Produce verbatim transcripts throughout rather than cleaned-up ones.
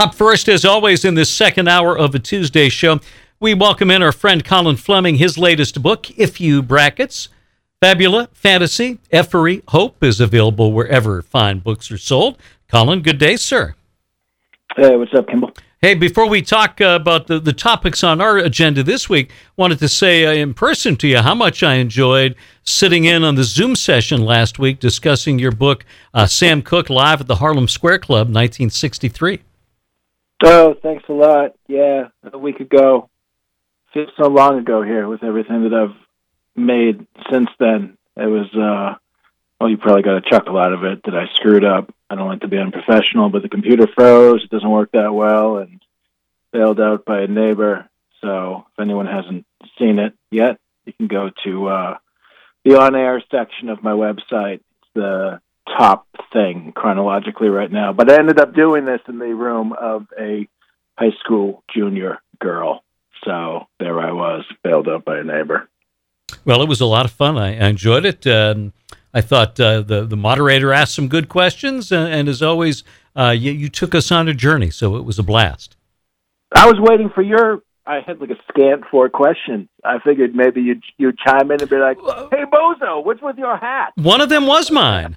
Up first, as always, in this second hour of a Tuesday show, we welcome in our friend Colin Fleming. His latest book, If You Brackets, Fabula, Fantasy, Effery, Hope, is available wherever fine books are sold. Colin, good day, sir. Hey, what's up, Kimball? Hey, before we talk uh, about the, the topics on our agenda this week, wanted to say uh, in person to you how much I enjoyed sitting in on the Zoom session last week discussing your book, uh, Sam Cooke, Live at the Harlem Square Club, nineteen sixty-three. Oh, thanks a lot. Yeah, a week ago. Feels so long ago here with everything that I've made since then. It was, uh, well, you probably got a chuckle out of it that I screwed up. I don't like to be unprofessional, but the computer froze. It doesn't work that well, and bailed out by a neighbor. So if anyone hasn't seen it yet, you can go to uh, the on-air section of my website. It's the top thing chronologically right now. But I ended up doing this in the room of a high school junior girl. So there I was, bailed out by a neighbor. Well, it was a lot of fun. I, I enjoyed it. Um, I thought uh, the, the moderator asked some good questions, and, and as always, uh, you, you took us on a journey, so it was a blast. I was waiting for your, I had like a scant four questions. I figured maybe you'd, you'd chime in and be like, hey, Bozo, what's with your hat? One of them was mine.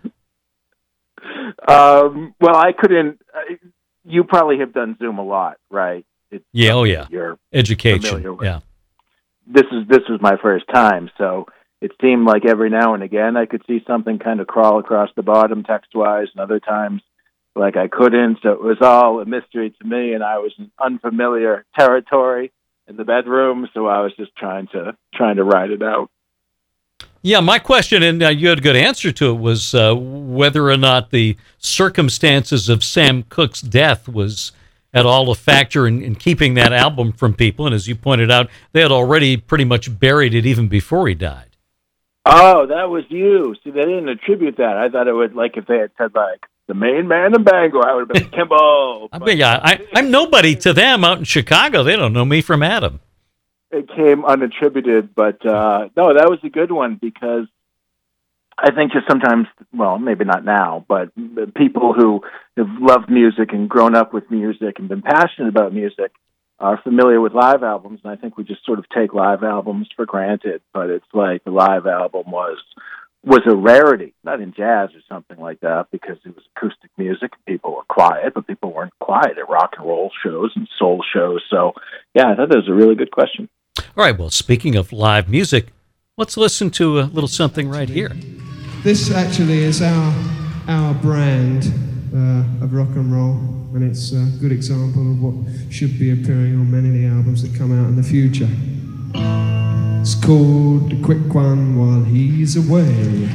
um, well, I couldn't, uh, you probably have done Zoom a lot, right? It's yeah, oh yeah. You're Education, yeah. This is this was my first time, so it seemed like every now and again I could see something kind of crawl across the bottom text-wise, and other times like I couldn't. So it was all a mystery to me, and I was in unfamiliar territory in the bedroom, so I was just trying to trying to ride it out. Yeah, my question, and uh, you had a good answer to it, was uh, whether or not the circumstances of Sam Cooke's death was at all a factor in, in keeping that album from people. And as you pointed out, they had already pretty much buried it even before he died. Oh, that was you. See, they didn't attribute that. I thought it would, like, if they had said, like, the main man in Bangor, I would have been Kimbo. I mean, yeah, I, I'm nobody to them out in Chicago. They don't know me from Adam. It came unattributed, but uh, no, that was a good one because I think just sometimes, well, maybe not now, but people who have loved music and grown up with music and been passionate about music are familiar with live albums, and I think we just sort of take live albums for granted, but it's like the live album was was a rarity, not in jazz or something like that, because it was acoustic music, and people were quiet, but people weren't quiet at rock and roll shows and soul shows, so yeah, I thought that was a really good question. All right, well, speaking of live music, let's listen to a little something right here. This actually is our our brand uh, of rock and roll, and it's a good example of what should be appearing on many of the albums that come out in the future. It's called The Quick One While He's Away.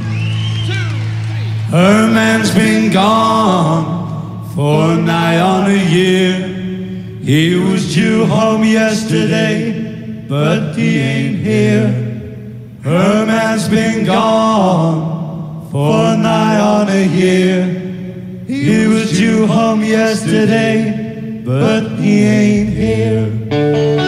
Her man's been gone for nigh on a year. He was due home yesterday, but he ain't here. Her man's been gone for nigh on a year. He was due home yesterday, but he ain't here.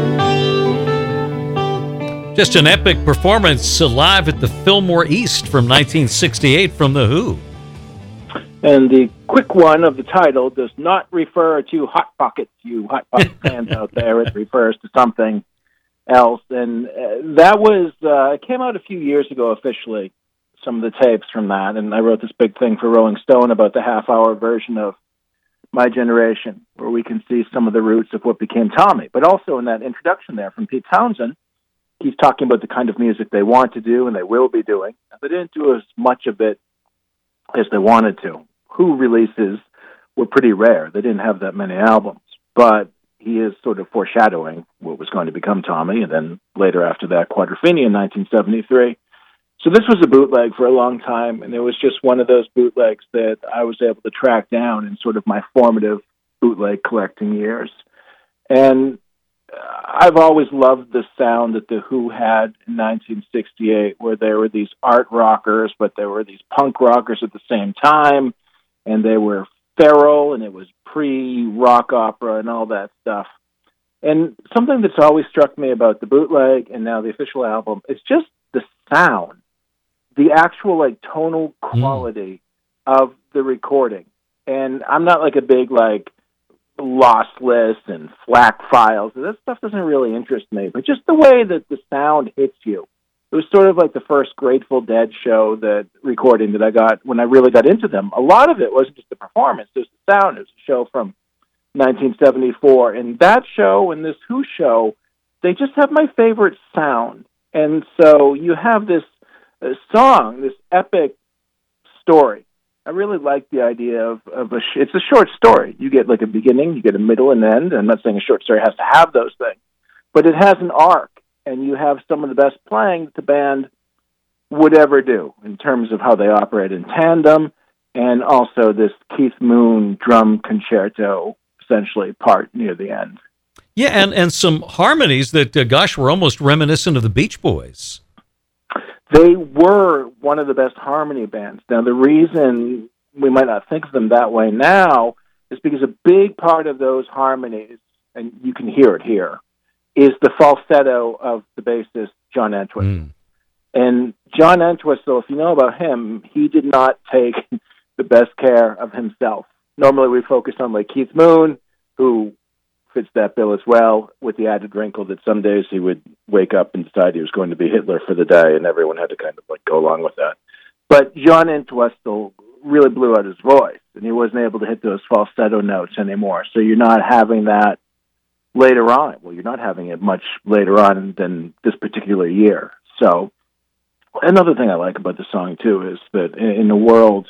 Just an epic performance live at the Fillmore East from nineteen sixty-eight from The Who. And the quick one of the title does not refer to Hot Pockets, you Hot Pocket fans out there. It refers to something else. And uh, that was, uh, it came out a few years ago officially, some of the tapes from that, and I wrote this big thing for Rolling Stone about the half-hour version of My Generation, where we can see some of the roots of what became Tommy. But also in that introduction there from Pete Townsend, he's talking about the kind of music they want to do and they will be doing. They didn't do as much of it as they wanted to. Who releases were pretty rare. They didn't have that many albums. But he is sort of foreshadowing what was going to become Tommy, and then later after that, Quadrophenia in nineteen seventy-three. So this was a bootleg for a long time, and it was just one of those bootlegs that I was able to track down in sort of my formative bootleg collecting years. And I've always loved the sound that The Who had in nineteen sixty-eight, where there were these art rockers, but there were these punk rockers at the same time, and they were feral, and it was pre-rock opera and all that stuff. And something that's always struck me about the bootleg and now the official album is just the sound, the actual like tonal quality mm. of the recording. And I'm not like a big like lossless and FLAC files. That stuff doesn't really interest me, but just the way that the sound hits you. It was sort of like the first Grateful Dead show that recording that I got when I really got into them. A lot of it wasn't just the performance, it was the sound. It was a show from nineteen seventy-four. And that show and this Who show, they just have my favorite sound. And so you have this uh, song, this epic story. I really like the idea of, of a, sh- it's a short story. You get like a beginning, you get a middle and end. I'm not saying a short story has to have those things, but it has an arc, and you have some of the best playing that the band would ever do in terms of how they operate in tandem, and also this Keith Moon drum concerto, essentially, part near the end. Yeah, and, and some harmonies that, uh, gosh, were almost reminiscent of the Beach Boys. They were one of the best harmony bands. Now, the reason we might not think of them that way now is because a big part of those harmonies, and you can hear it here, is the falsetto of the bassist, John Entwistle. Mm. And John Entwistle, if you know about him, he did not take the best care of himself. Normally we focus on like Keith Moon, who fits that bill as well, with the added wrinkle that some days he would wake up and decide he was going to be Hitler for the day, and everyone had to kind of like go along with that. But John Entwistle really blew out his voice, and he wasn't able to hit those falsetto notes anymore. So you're not having that later on. Well, you're not having it much later on than this particular year. So another thing I like about the song, too, is that in a world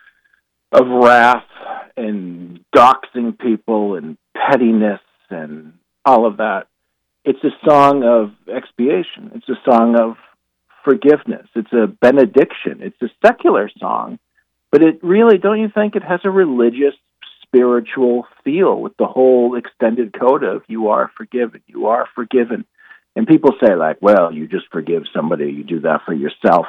of wrath and doxing people and pettiness and all of that, it's a song of expiation. It's a song of forgiveness. It's a benediction. It's a secular song, but it really, don't you think it has a religious, spiritual feel with the whole extended coda of you are forgiven, you are forgiven. And people say like, well, you just forgive somebody, you do that for yourself.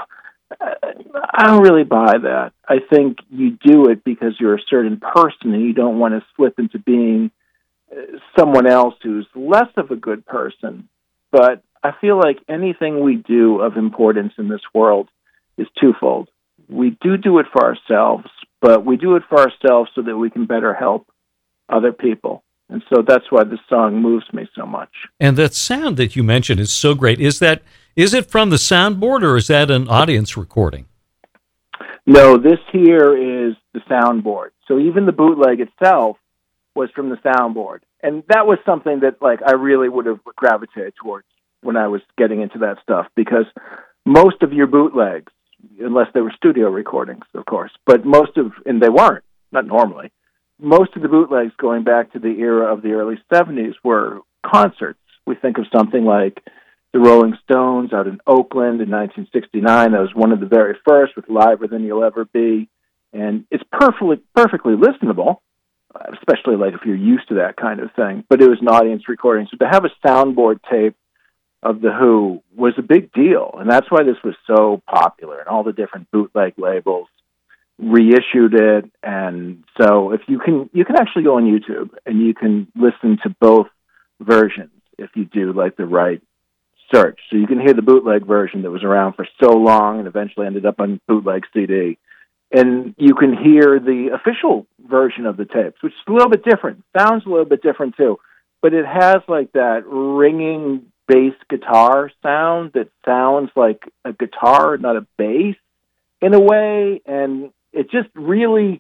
I don't really buy that. I think you do it because you're a certain person and you don't want to slip into being someone else who's less of a good person. But I feel like anything we do of importance in this world is twofold. We do do it for ourselves, but we do it for ourselves so that we can better help other people. And so that's why this song moves me so much. And that sound that you mentioned is so great. Is that is it from the soundboard, or is that an audience recording? No, this here is the soundboard. So even the bootleg itself was from the soundboard. And that was something that like I really would have gravitated towards when I was getting into that stuff, because most of your bootlegs, unless they were studio recordings, of course, but most of, and they weren't, not normally, most of the bootlegs going back to the era of the early seventies were concerts. We think of something like the Rolling Stones out in Oakland in nineteen sixty-nine. That was one of the very first with Liver Than You'll Ever Be. And it's perfectly, perfectly listenable, especially like if you're used to that kind of thing. But it was an audience recording. So to have a soundboard tape of The Who was a big deal. And that's why this was so popular. And all the different bootleg labels reissued it. And so if you can, you can actually go on YouTube and you can listen to both versions if you do like the right search. So you can hear the bootleg version that was around for so long and eventually ended up on bootleg C D. And you can hear the official version of the tapes, which is a little bit different. Sounds a little bit different too. But it has like that ringing bass guitar sound that sounds like a guitar, not a bass in a way. And it just really,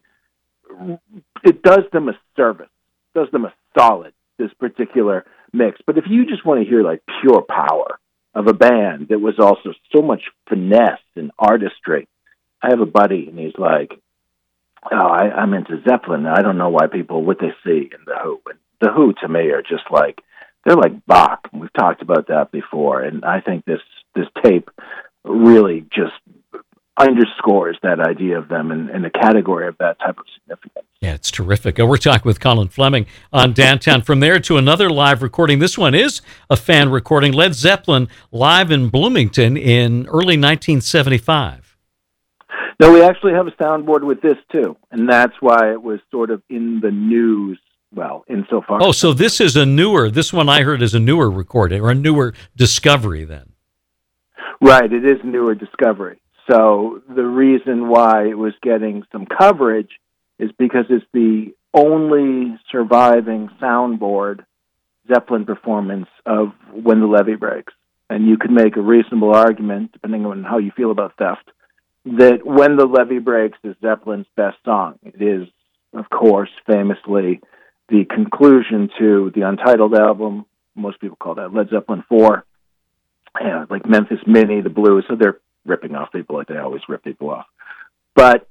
it does them a service, does them a solid, this particular mix. But if you just want to hear like pure power of a band that was also so much finesse and artistry, I have a buddy and he's like, oh, I, I'm into Zeppelin. I don't know why people, what they see in The Who. And The Who to me are just like, they're like Bach. We've talked about that before. And I think this, this tape really just underscores that idea of them in, in a category of that type of significance. Yeah, it's terrific. We're talking with Colin Fleming on Downtown. From there to another live recording. This one is a fan recording. Led Zeppelin live in Bloomington in early nineteen seventy-five. No, we actually have a soundboard with this too, and that's why it was sort of in the news, well, insofar. Oh, so this is a newer, this one I heard is a newer recording, or a newer discovery then. Right, it is a newer discovery. So the reason why it was getting some coverage is because it's the only surviving soundboard Zeppelin performance of When the Levee Breaks. And you could make a reasonable argument, depending on how you feel about theft, that When the Levee Breaks is Zeppelin's best song. It is, of course, famously the conclusion to the Untitled album. Most people call that Led Zeppelin four. Yeah, like Memphis Mini, the Blues, so they're ripping off people like they always rip people off. But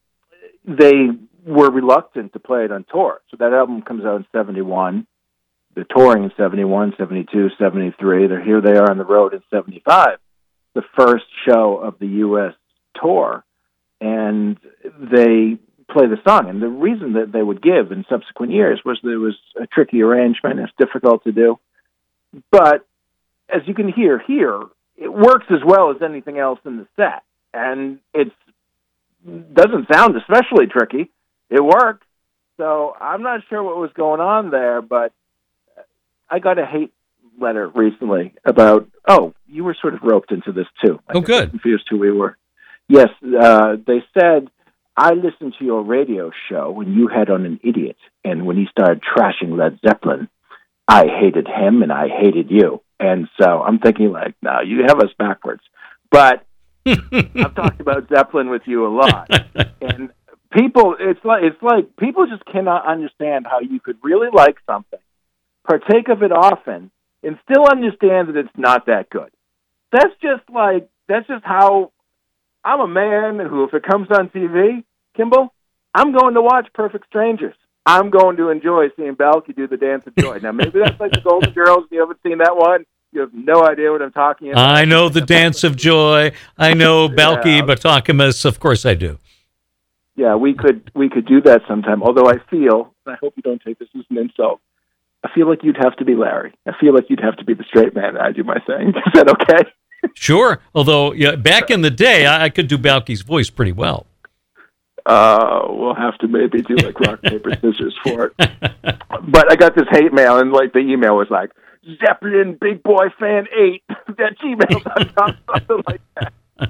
they were reluctant to play it on tour. So that album comes out in seventy-one. They're touring in seventy-one, seventy-two, seventy-three. They're here they are on the road in seventy-five, the first show of the U S tour, and they play the song. And the reason that they would give in subsequent years was that it was a tricky arrangement. It's difficult to do. But as you can hear here, it works as well as anything else in the set. And it doesn't sound especially tricky. It works. So I'm not sure what was going on there, but I got a hate letter recently about, oh, you were sort of roped into this too. I oh, good. Confused who we were. Yes, uh, they said, I listened to your radio show when you had on an idiot, and when he started trashing Led Zeppelin, I hated him and I hated you. And so I'm thinking like, no, you have us backwards. But I've talked about Zeppelin with you a lot. And people, it's like, it's like people just cannot understand how you could really like something, partake of it often, and still understand that it's not that good. That's just like, that's just how I'm a man who, if it comes on T V, Kimball, I'm going to watch Perfect Strangers. I'm going to enjoy seeing Balky do the Dance of Joy. Now, maybe that's like the Golden Girls. You haven't seen that one. You have no idea what I'm talking about. I know the Dance of Joy. I know Balky yeah. Batacamus. Of course I do. Yeah, we could we could do that sometime. Although I feel, and I hope you don't take this as an insult, I feel like you'd have to be Larry. I feel like you'd have to be the straight man. I do my thing. Is that okay? Sure. Although, yeah, back in the day, I, I could do Balky's voice pretty well. Uh, we'll have to maybe do like rock, paper, scissors for it. But I got this hate mail, and like the email was like, Zeppelin Big Boy Fan eight at gmail dot com, something like that.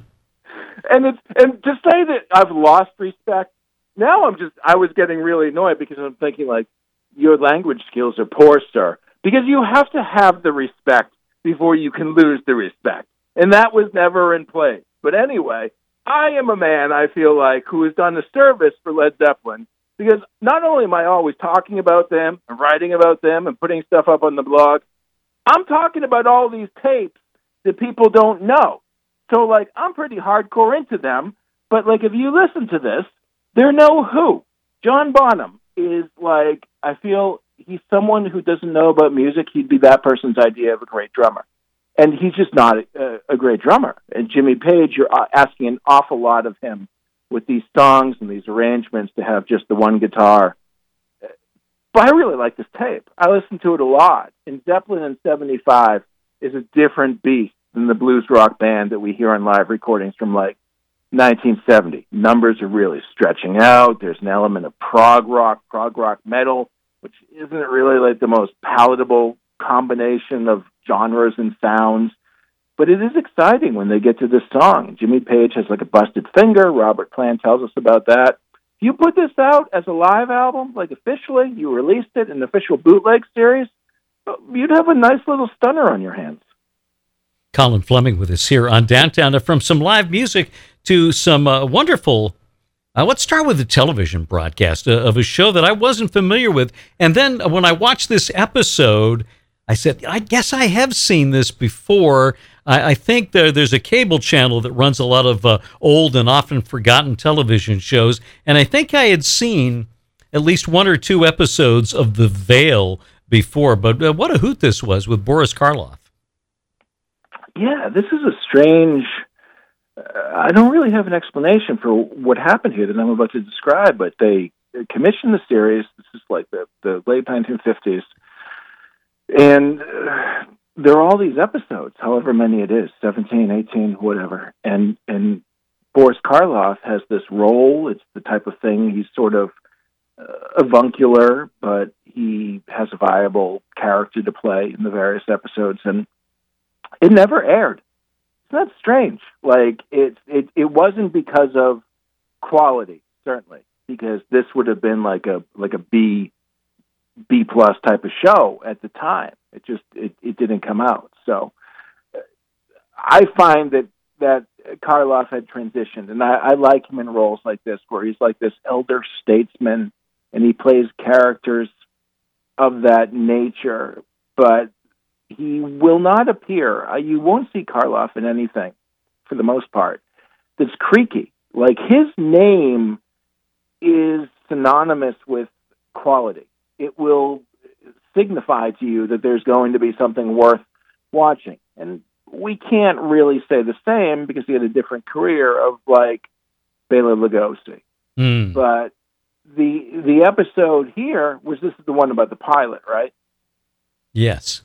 And it's and to say that I've lost respect, now I'm just, I was getting really annoyed because I'm thinking like, your language skills are poor, sir. Because you have to have the respect before you can lose the respect. And that was never in place. But anyway, I am a man, I feel like, who has done a service for Led Zeppelin, because not only am I always talking about them and writing about them and putting stuff up on the blog, I'm talking about all these tapes that people don't know. So, like, I'm pretty hardcore into them, but, like, if you listen to this, they're no who. John Bonham is, like, I feel he's someone who doesn't know about music. He'd be that person's idea of a great drummer. And he's just not a, a great drummer. And Jimmy Page, you're asking an awful lot of him with these songs and these arrangements to have just the one guitar. But I really like this tape. I listen to it a lot. And Zeppelin in seventy-five is a different beast than the blues rock band that we hear on live recordings from like nineteen seventy. Numbers are really stretching out. There's an element of prog rock, prog rock metal, which isn't really like the most palatable combination of genres and sounds, but it is exciting when they get to this song. Jimmy Page has like a busted finger. Robert Plant tells us about that. If you put this out as a live album, like officially, you released it in an official bootleg series, you'd have a nice little stunner on your hands. Colin Fleming with us here on Downtown. From some live music to some uh, wonderful, uh, let's start with the television broadcast uh, of a show that I wasn't familiar with. And then uh, when I watched this episode, I said, I guess I have seen this before. I, I think there, there's a cable channel that runs a lot of uh, old and often forgotten television shows, and I think I had seen at least one or two episodes of The Veil before, but uh, what a hoot this was with Boris Karloff. Yeah, this is a strange... Uh, I don't really have an explanation for what happened here that I'm about to describe, but they commissioned the series. This is like the, the late nineteen fifties. And uh, there are all these episodes, however many it is, seventeen, eighteen, whatever. And and Boris Karloff has this role. It's the type of thing, he's sort of uh, avuncular, but he has a viable character to play in the various episodes. And it never aired. Isn't that strange? Like, it, it, it wasn't because of quality, certainly. because this would have been like a like a B B plus type of show at the time. It just it, it didn't come out. So I find that that Karloff had transitioned, and I, I like him in roles like this where he's like this elder statesman, and he plays characters of that nature, but he will not appear. Uh, you won't see Karloff in anything, for the most part, that's creaky. Like, his name is synonymous with quality. It will signify to you that there's going to be something worth watching. And we can't really say the same because he had a different career of, like, Bela Lugosi. Mm. But the the episode here was, this is the one about the pilot, right? Yes.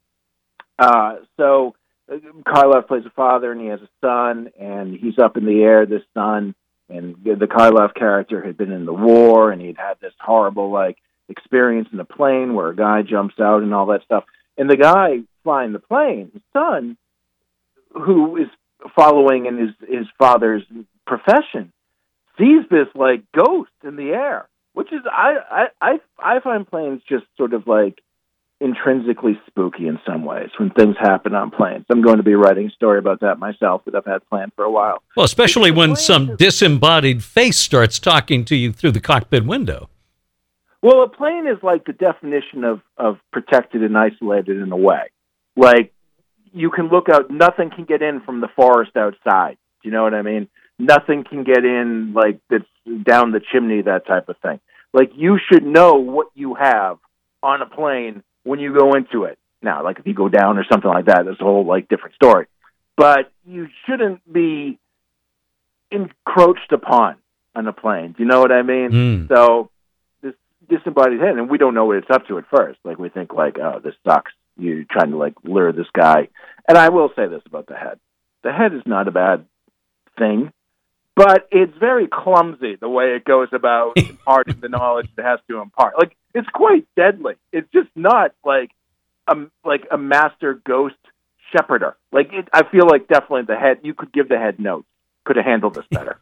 Uh, so uh, Karloff plays a father, and he has a son, and he's up in the air, this son, and the Karloff character had been in the war, and he'd had this horrible, like, experience in a plane where a guy jumps out and all that stuff. And the guy flying the plane, his son, who is following in his, his father's profession, sees this, like, ghost in the air, which is, I, I, I, I find planes just sort of, like, intrinsically spooky in some ways when things happen on planes. I'm going to be writing a story about that myself that I've had planned for a while. Well, especially because when some is, disembodied face starts talking to you through the cockpit window. Well, a plane is like the definition of, of protected and isolated in a way. Like, you can look out, nothing can get in from the forest outside. Do you know what I mean? Nothing can get in, like, that's down the chimney, that type of thing. Like, you should know what you have on a plane when you go into it. Now, like, if you go down or something like that, that's a whole, like, different story. But you shouldn't be encroached upon on a plane. Do you know what I mean? Mm. So this disembodied head, and we don't know what it's up to at first. Like, we think, like, oh, this sucks. You're trying to, like, lure this guy. And I will say this about the head. The head is not a bad thing, but it's very clumsy the way it goes about imparting the knowledge it has to impart. Like, it's quite deadly. It's just not like a, like a master ghost shepherder. Like, it, I feel like definitely the head, you could give the head notes. Could have handled this better.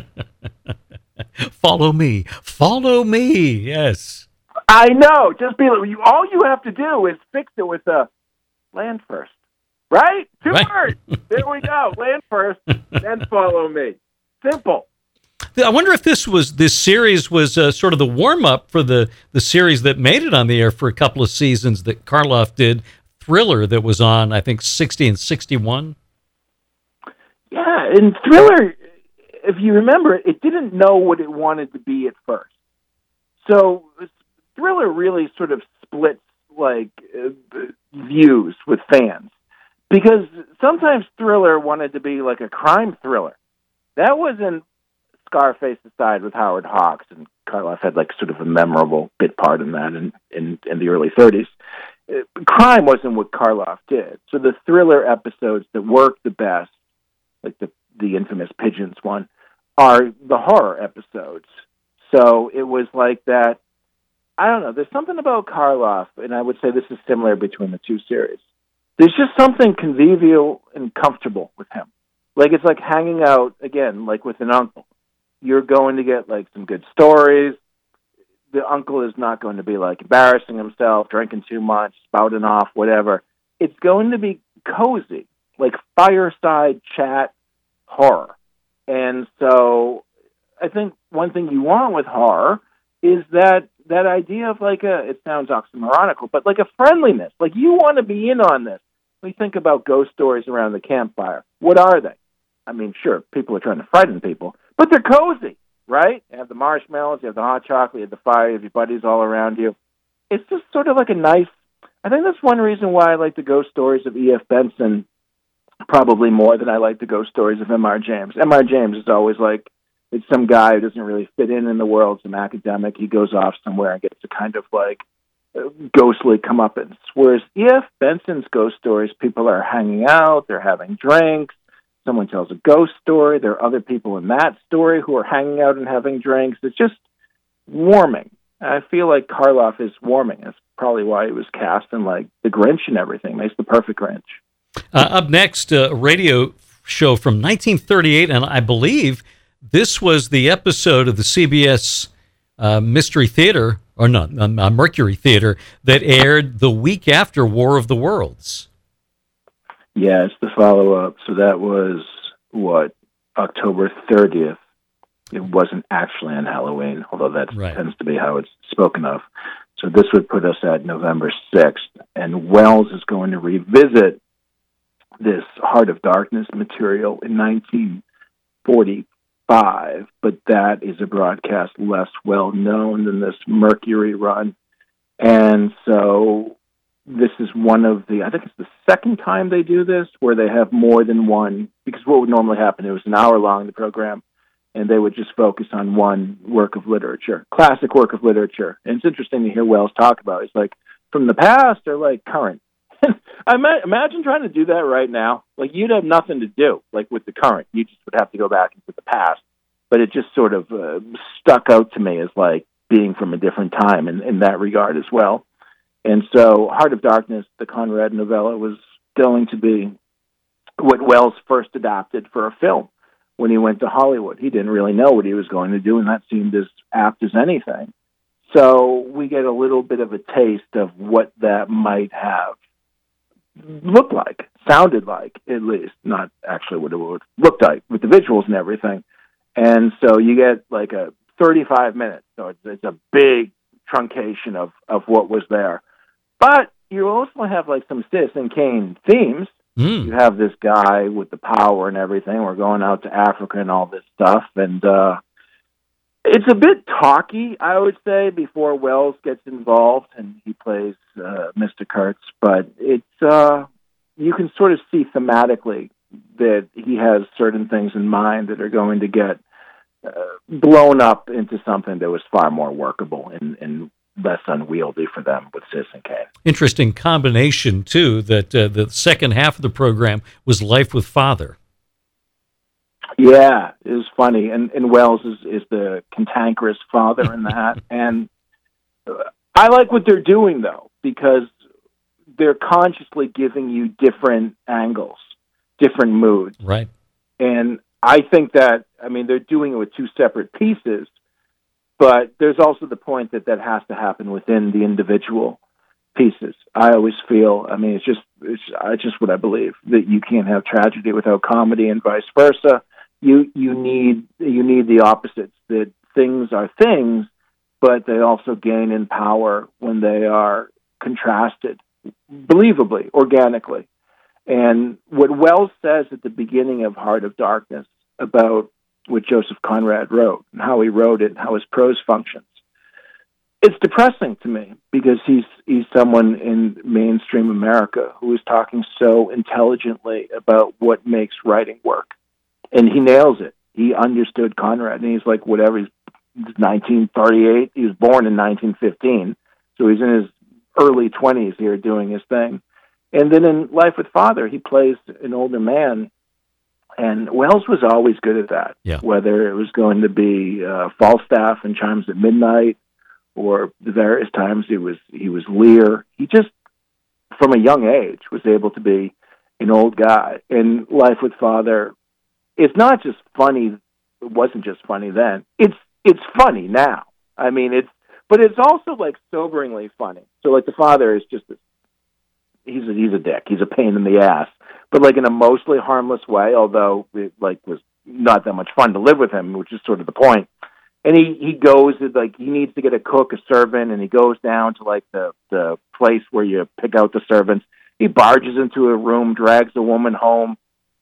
Follow me. Follow me. Yes. I know. Just be you. All you have to do is fix it with a land first. Right? Two right. words. There we go. Land first, then follow me. Simple. I wonder if this was this series was uh, sort of the warm up for the, the series that made it on the air for a couple of seasons that Karloff did, Thriller, that was on, I think, sixty and sixty-one. Yeah, and Thriller, if you remember, it didn't know what it wanted to be at first. So Thriller really sort of splits, like, uh, views with fans. Because sometimes Thriller wanted to be like a crime thriller. That wasn't Scarface aside with Howard Hawks, and Karloff had, like, sort of a memorable bit part in that in, in, in the early thirties. Uh, crime wasn't what Karloff did. So the thriller episodes that worked the best, like the, the infamous Pigeons one, are the horror episodes. So it was like that. I don't know. There's something about Karloff, and I would say this is similar between the two series. There's just something convivial and comfortable with him. Like, it's like hanging out, again, like with an uncle. You're going to get, like, some good stories. The uncle is not going to be, like, embarrassing himself, drinking too much, spouting off, whatever. It's going to be cozy, like fireside chat horror. And so I think one thing you want with horror is that that idea of, like, a, it sounds oxymoronical, but like a friendliness. Like, you want to be in on this. We think about ghost stories around the campfire. What are they? I mean, sure, people are trying to frighten people, but they're cozy, right? You have the marshmallows, you have the hot chocolate, you have the fire, you have your buddies all around you. It's just sort of like a nice, I think that's one reason why I like the ghost stories of E F. Benson probably more than I like the ghost stories of M R. James. M R. James is always like, it's some guy who doesn't really fit in in the world, some academic. He goes off somewhere and gets a kind of, like, ghostly comeuppance. Whereas E F. Benson's ghost stories, people are hanging out, they're having drinks, someone tells a ghost story, there are other people in that story who are hanging out and having drinks. It's just warming. I feel like Karloff is warming. That's probably why he was cast in, like, The Grinch and everything. Makes the perfect Grinch. Uh, up next, uh, a radio show from nineteen thirty-eight, and I believe this was the episode of the C B S uh, Mystery Theater, or not, um, uh, Mercury Theater, that aired the week after War of the Worlds. Yeah, it's the follow-up. So that was, what, October thirtieth. It wasn't actually on Halloween, although that Right. tends to be how it's spoken of. So this would put us at November sixth, and Wells is going to revisit this Heart of Darkness material in nineteen forty-five, but that is a broadcast less well-known than this Mercury run. And so this is one of the, I think it's the second time they do this, where they have more than one, because what would normally happen, it was an hour long, the program, and they would just focus on one work of literature, classic work of literature. And it's interesting to hear Wells talk about it. It's like, from the past or like current? I ma- imagine trying to do that right now. Like, you'd have nothing to do, like with the current. You just would have to go back into the past. But it just sort of uh, stuck out to me as like being from a different time in, in that regard as well. And so Heart of Darkness, the Conrad novella, was going to be what Wells first adapted for a film when he went to Hollywood. He didn't really know what he was going to do, and that seemed as apt as anything. So we get a little bit of a taste of what that might have looked like, sounded like, at least, not actually what it would look like with the visuals and everything. And so you get like a thirty-five minutes, so it's, it's a big truncation of, of what was there. But you also have like some Citizen Kane themes. Mm. You have this guy with the power and everything. We're going out to Africa and all this stuff. And uh, it's a bit talky, I would say, before Wells gets involved and he plays uh, Mister Kurtz. But it's uh, you can sort of see thematically that he has certain things in mind that are going to get uh, blown up into something that was far more workable and, and less unwieldy for them with Citizen Kane. Interesting combination, too, that uh, the second half of the program was Life with Father. Yeah, it was funny. And, and Wells is, is the cantankerous father in that. And I like what they're doing, though, because they're consciously giving you different angles, different moods. Right. And I think that, I mean, they're doing it with two separate pieces, but there's also the point that that has to happen within the individual pieces. I always feel, I mean, it's just, it's, it's just what I believe, that you can't have tragedy without comedy and vice versa. You, you need, you need the opposites, that things are things, but they also gain in power when they are contrasted, believably, organically. And what Wells says at the beginning of Heart of Darkness about what Joseph Conrad wrote and how he wrote it and how his prose functions, it's depressing to me, because he's he's someone in mainstream America who is talking so intelligently about what makes writing work. And he nails it. He understood Conrad, and he's like, whatever, he's nineteen thirty-eight. He was born in nineteen fifteen, so he's in his early twenties here doing his thing. And then in Life with Father, he plays an older man, and Wells was always good at that, yeah. Whether it was going to be uh, Falstaff in Chimes at Midnight, or the various times he was he was Lear. He just, from a young age, was able to be an old guy. And Life with Father, it's not just funny. It wasn't just funny then. It's it's funny now. I mean, it's but it's also like soberingly funny. So like the father is just this, he's a, he's a dick. He's a pain in the ass, but like in a mostly harmless way. Although it like was not that much fun to live with him, which is sort of the point. And he, he goes, like, he needs to get a cook, a servant, and he goes down to, like, the, the place where you pick out the servants. He barges into a room, drags a woman home.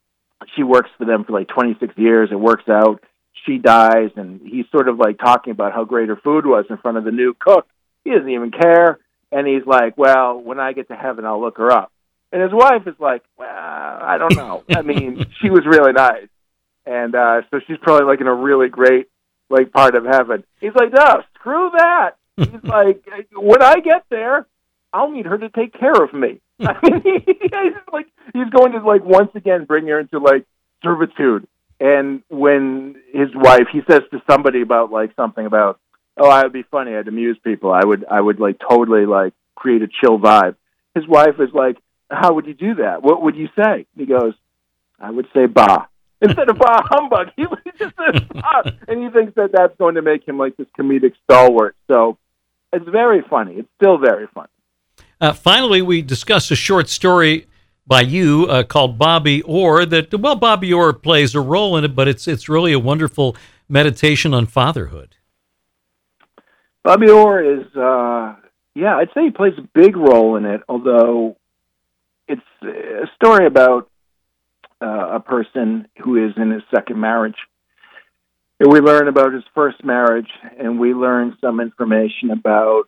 She works for them for, like, twenty-six years. It works out. She dies, and he's sort of, like, talking about how great her food was in front of the new cook. He doesn't even care. And he's like, well, when I get to heaven, I'll look her up. And his wife is like, well, I don't know. I mean, she was really nice. And uh, so she's probably, like, in a really great, like, part of heaven. He's like, no, screw that. He's like, when I get there, I'll need her to take care of me. I mean, he, he's like, he's going to, like, once again bring her into, like, servitude. And when his wife, he says to somebody about, like, something about, oh, I would be funny, I'd amuse people, I would, I would, like, totally, like, create a chill vibe. His wife is like, how would you do that? What would you say? He goes, I would say, bah. instead of bah humbug. He just says bah, and he thinks that that's going to make him like this comedic stalwart. So it's very funny. It's still very funny. Uh, finally, we discussed a short story by you uh, called Bobby Orr. That well, Bobby Orr plays a role in it, but it's it's really a wonderful meditation on fatherhood. Bobby Orr is, uh, yeah, I'd say he plays a big role in it. Although it's a story about uh, a person who is in his second marriage. And we learn about his first marriage, and we learn some information about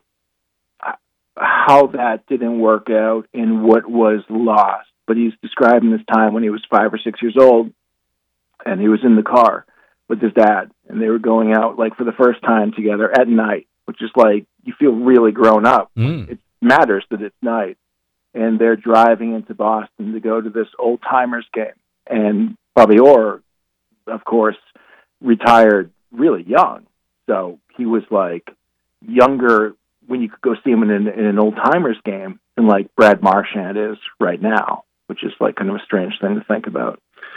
how that didn't work out and what was lost. But he's describing this time when he was five or six years old, and he was in the car with his dad, and they were going out like for the first time together at night, which is like, you feel really grown up. Mm. It matters that it's night. And they're driving into Boston to go to this old timers game. And Bobby Orr, of course, retired really young. So he was like younger when you could go see him in an, in an old timers game than like Brad Marchand is right now, which is like kind of a strange thing to think about.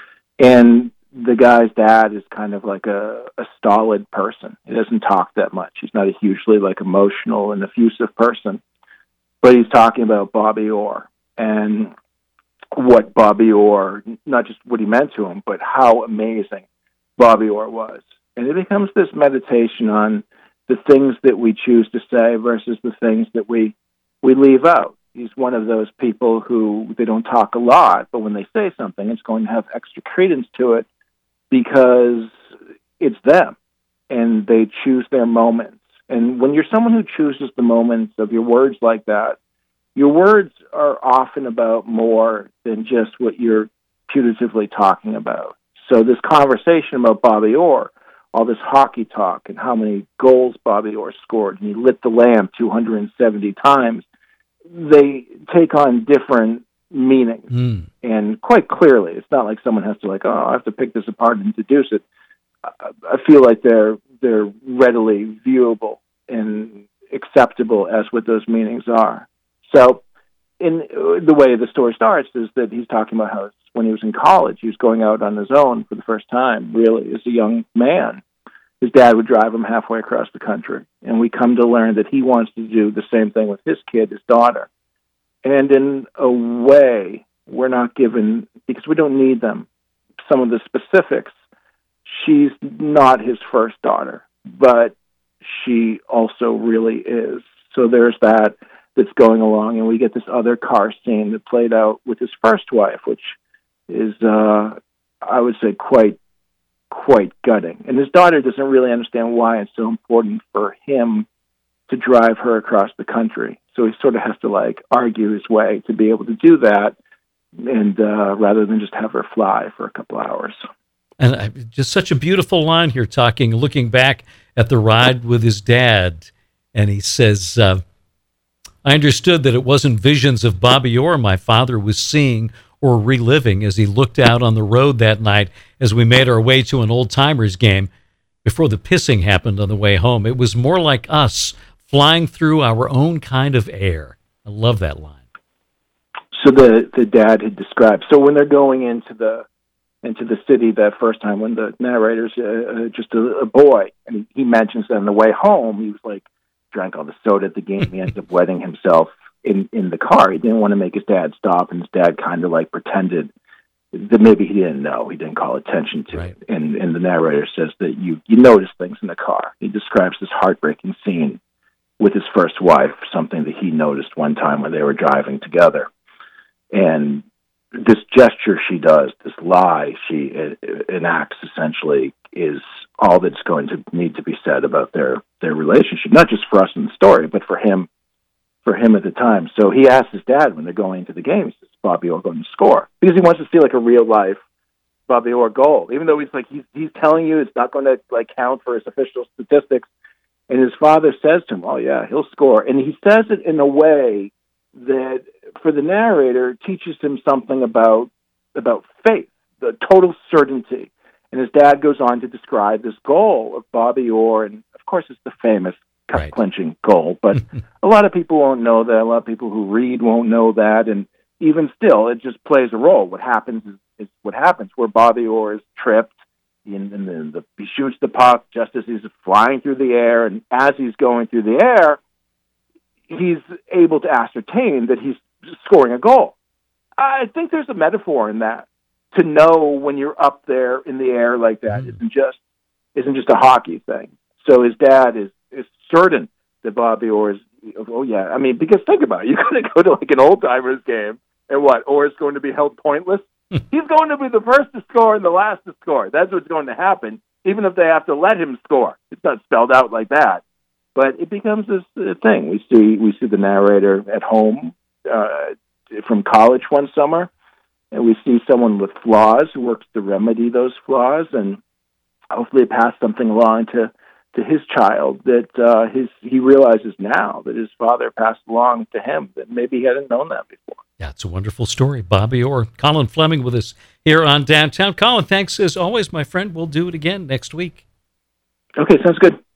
And the guy's dad is kind of like a, a stolid person. He doesn't talk that much. He's not a hugely like emotional and effusive person, but he's talking about Bobby Orr and what Bobby Orr, not just what he meant to him, but how amazing Bobby Orr was. And it becomes this meditation on the things that we choose to say versus the things that we we leave out. He's one of those people who, they don't talk a lot, but when they say something, it's going to have extra credence to it because it's them, and they choose their moments. And when you're someone who chooses the moments of your words like that, your words are often about more than just what you're putatively talking about. So this conversation about Bobby Orr, all this hockey talk and how many goals Bobby Orr scored, and he lit the lamp two hundred seventy times, they take on different meanings. Mm. And quite clearly, it's not like someone has to like, oh, I have to pick this apart and deduce it. I feel like they're they're readily viewable and acceptable as what those meanings are. So in the way the story starts is that he's talking about how when he was in college, he was going out on his own for the first time, really, as a young man. His dad would drive him halfway across the country. And we come to learn that he wants to do the same thing with his kid, his daughter. And in a way, we're not given, because we don't need them, some of the specifics. She's not his first daughter, but she also really is. So there's that that's going along. And we get this other car scene that played out with his first wife, which is, uh, I would say, quite quite gutting. And his daughter doesn't really understand why it's so important for him to drive her across the country. So he sort of has to like argue his way to be able to do that, and uh, rather than just have her fly for a couple hours. And I, just such a beautiful line here, talking, looking back at the ride with his dad. And he says, uh, I understood that it wasn't visions of Bobby Orr my father was seeing or reliving as he looked out on the road that night as we made our way to an old-timers game before the pissing happened on the way home. It was more like us flying through our own kind of air. I love that line. So the, the dad had described, so when they're going into the into the city that first time, when the narrator's uh, uh, just a, a boy, and he, he mentions that on the way home, he was like, drank all the soda at the game, he ends up wetting himself in, in the car. He didn't want to make his dad stop, and his dad kind of like pretended that maybe he didn't know. He didn't call attention to right. it. And, and the narrator says that you, you notice things in the car. He describes this heartbreaking scene with his first wife, something that he noticed one time when they were driving together. And this gesture she does, this lie she enacts, essentially is all that's going to need to be said about their, their relationship, not just for us in the story, but for him for him at the time. So he asks his dad when they're going into the game, he says, Bobby Orr going to score? Because he wants to see like a real life Bobby Orr goal, even though he's like, he's, he's telling you it's not going to like count for his official statistics. And his father says to him, oh yeah, he'll score. And he says it in a way that for the narrator teaches him something about, about faith, the total certainty. And his dad goes on to describe this goal of Bobby Orr. And of course it's the famous Right. clinching goal, but a lot of people won't know that. A lot of people who read won't know that, and even still, it just plays a role. What happens is is what happens, where Bobby Orr is tripped, and, and then the, he shoots the puck just as he's flying through the air, and as he's going through the air, he's able to ascertain that he's scoring a goal. I think there's a metaphor in that, to know when you're up there in the air like that mm-hmm. isn't just isn't just a hockey thing. So his dad is, is certain that Bobby Orr is, oh yeah, I mean, because think about it, you're going to go to like an old timers game, and what, Orr is going to be held pointless? He's going to be the first to score and the last to score. That's what's going to happen, even if they have to let him score. It's not spelled out like that, but it becomes this uh, thing. We see we see the narrator at home uh, from college one summer, and we see someone with flaws who works to remedy those flaws, and hopefully pass something along to, to his child that uh, his he realizes now that his father passed along to him, that maybe he hadn't known that before. Yeah, it's a wonderful story. Bobby Orr, Colin Fleming with us here on Downtown. Colin, thanks as always, my friend. We'll do it again next week. Okay, sounds good.